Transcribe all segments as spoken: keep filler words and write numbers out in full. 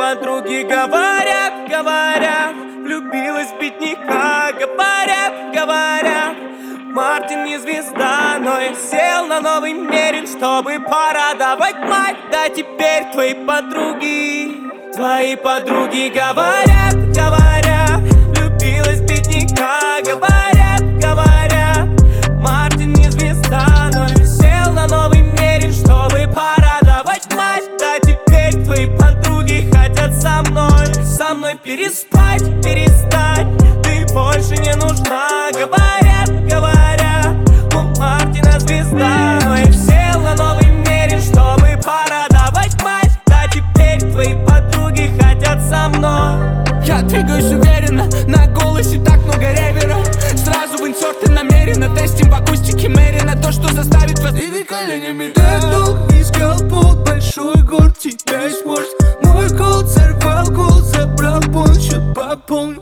подруги говорят, говорят, влюбилась в бедняка. Говорят, говорят, Мартин не звезда, но я сел на новый Мерин, чтобы порадовать мать. Да теперь твои подруги, твои подруги говорят, говорят, влюбилась в бедняка. Говорят, говорят, Мартин не звезда, но я сел на новый Мерин, чтобы порадовать мать. Да теперь твои подруги хотят со мной, со мной переспать, перестать. Ты больше не нужна. Говорят, говорят, у Мартина звезда, но я сел на новый Мерин, чтобы порадовать мать. Да теперь твои подруги хотят со мной. Я двигаюсь уверенно, на голосе так много ревера. Сразу в инсерты намеренно, тестим в акустике Мерина. То, что заставит вас двигать коленями. Дедул искал путь, большой город, тебя есть вождь. Мой кол сорвал гол, забрал пончо, пополню.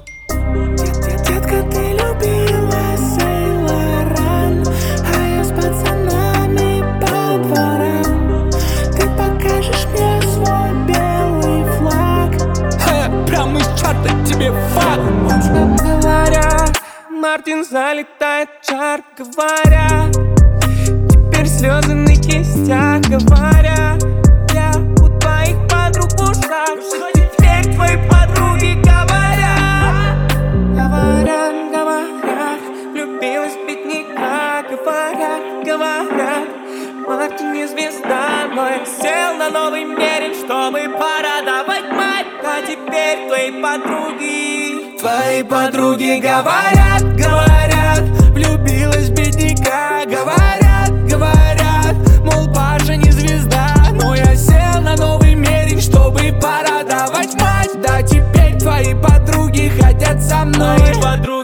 Детка, ты любила Сейлоран, а я с пацанами по дворам. Ты покажешь мне свой белый флаг. Ха, прямо из чарта тебе факт. Говорят, Мартин залетает в чарт. Говорят, теперь слезы на кистях. Говорят, я у твоих подруг в ушах, что теперь твои подруги говорят. Говорят, говорят, влюбилась в бедняка. Говорят, говорят, Мартин не звезда, но я сел на новый Мерин, чтобы порадовать мать. А теперь твои подруги, твои подруги говорят, говорят, влюбилась в бедняка. Говорят, говорят, мол, Паша не звезда, но я сел на новый Мерин, чтобы порадовать мать. Да теперь твои подруги хотят со мной. Твои подруги